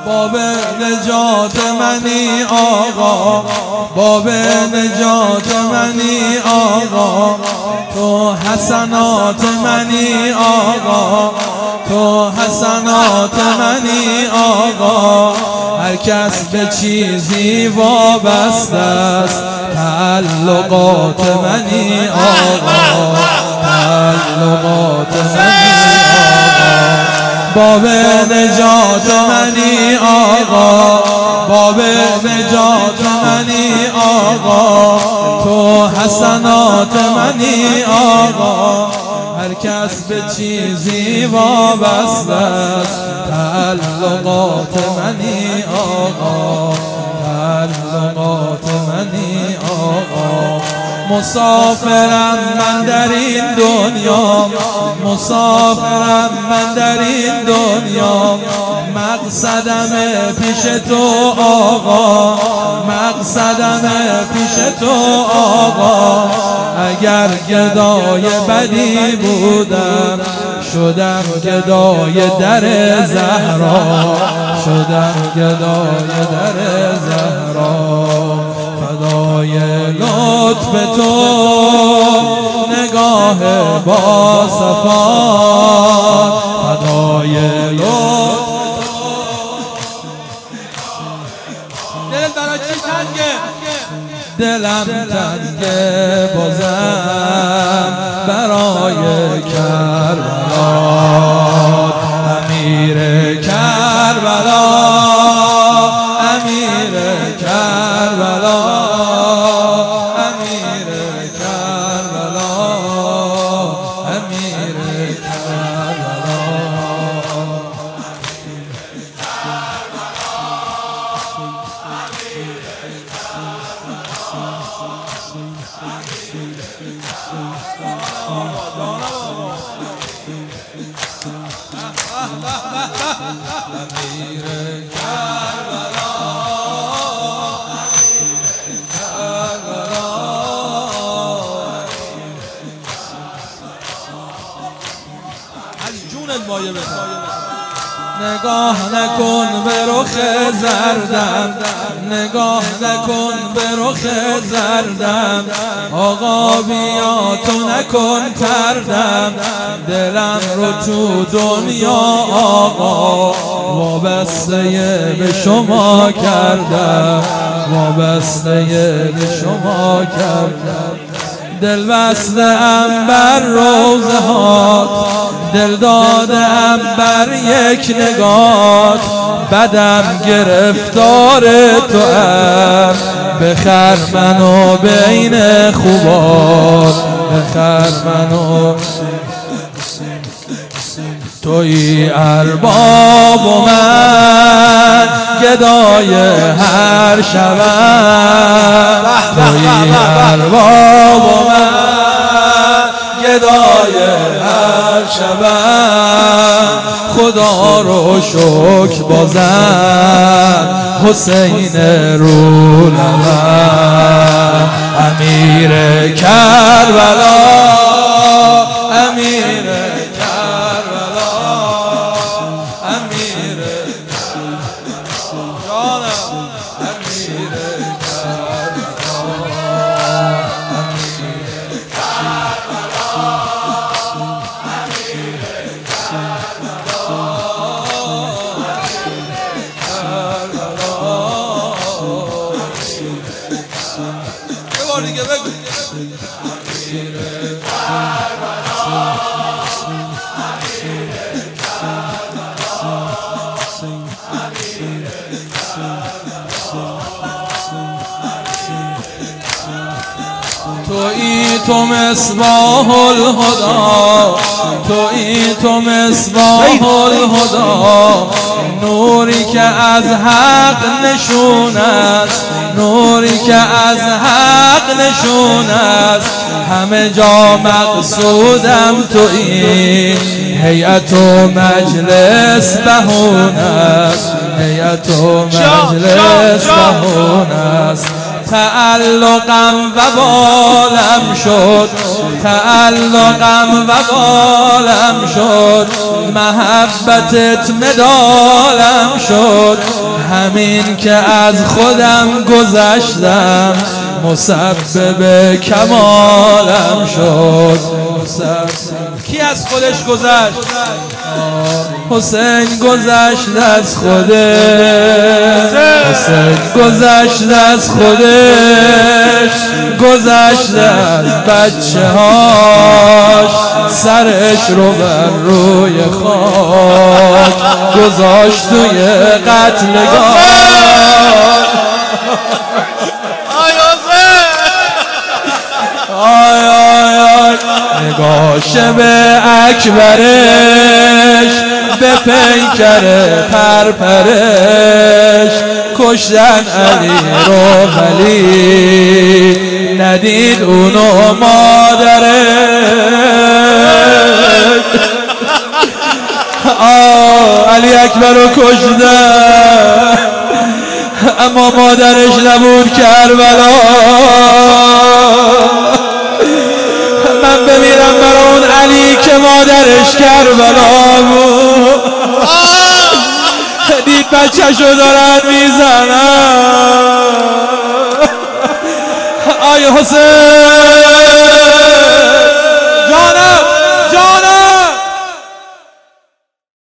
باب نجات منی آقا، باب نجات منی آقا، تو حسنات منی آقا، تو حسنات منی آقا. هر کس به چیزی وابسته است، تعلقات منی آقا، تعلقات منی آقا. باب نجات منی آقا، باب نجات منی آقا، تو حسنات منی آقا. هر کس به چیزی وابسته است، تعلقات منی آقا، تعلقات منی آقا. مسافرم من در این دنیا، مسافرم من در این دنیا، مقصدم پیش تو آقا، مقصدم پیش تو آقا. اگر گدای بدی بودم، شدم گدای در زهرا، شدم گدای در زهرا. فدای لطف تو نگاه با صفا، فدای لطف دل برای چی تنگه؟ دلم تنگه بازم برای کربلا، امیر کربلا، امیر کربلا، امیر کربلا، امیر کربلا. نگاه نکن به رخ زردم، نگاه نکن به رخ زردم، آقا بیا تو نکن تردم. دلم رو تو دنیا آقا وابسته به شما کردم، وابسته به شما کردم. دل بسته ام بر روزه هات، دل داده ام بر یک نگات، بدم گرفتار تو ام. بخر منو بین خوبات، بخر منو توی ارباب و من گدای هر شبم، توی ارباب و من گدای هر شبم. خدا رو شکر بازم حسین رو لبم، امیر کربلا، امیر کربلا، امیر جانم، امیر دیگه بگو تویی تو مصباح الهدی، تویی تو مصباح الهدی. نوری که از حق نشون است، نوری که از حق نشون است. همه جا مقصودم تویی، هیئت و مجلس بهون است، هیئت و مجلس بهون است. تعلقم و بالم شد، تعلقم و بالم شد، محبتت مدالم شد، همین که از خودم گذشتم مسبب کمالم شد. کی از خودش گذشت؟ حسین گذشت از خودش، حسین گذشت از خودش، گذشت از بچه هاش، سرش رو بر روی خاک گذاشت توی قتلگاه. آی آی آی نگاش به اکبرش، به پیکر پرپرش، کشتن علی رو ولی ندید اونو مادرش. علی اکبر رو کشتن اما مادرش نبود کربلا. من بمیرم برای اون علی که مادرش کربلا بود. دید بچه‌شو دارن میزنن. آی حسین